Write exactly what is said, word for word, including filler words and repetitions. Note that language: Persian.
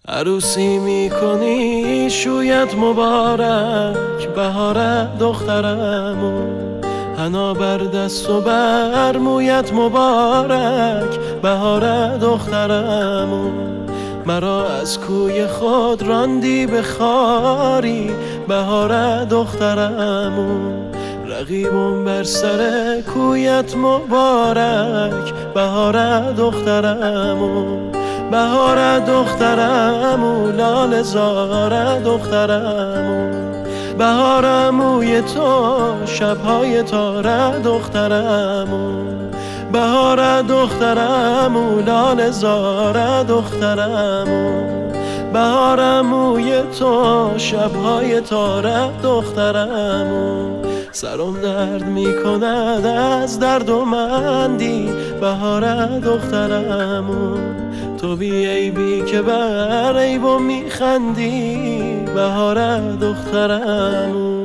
عروسی میکنی شویت مبارک بهار دخترمو، حنا بر دست و بر مویت مبارک بهار دخترمو. مرا از کوی خود راندی به خاری بهار دخترمو، رقیبم بر سر کویت مبارک بهار دخترمو. بهار دخترمو لاله زار دخترمو، بهارموی تو شبهای تاره دخترمو. بهار دخترمو لاله زار دخترمو، بهارموی تو شبهای تاره دخترمو. سرم درد میکند از درد و مندی بهار دخترمو، تو بی عیبی که بر عیبم میخندی بهار دخترمو.